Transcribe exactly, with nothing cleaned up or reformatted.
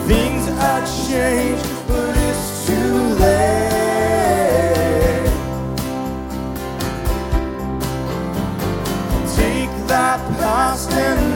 Things are changed, but it's too late. Take that past and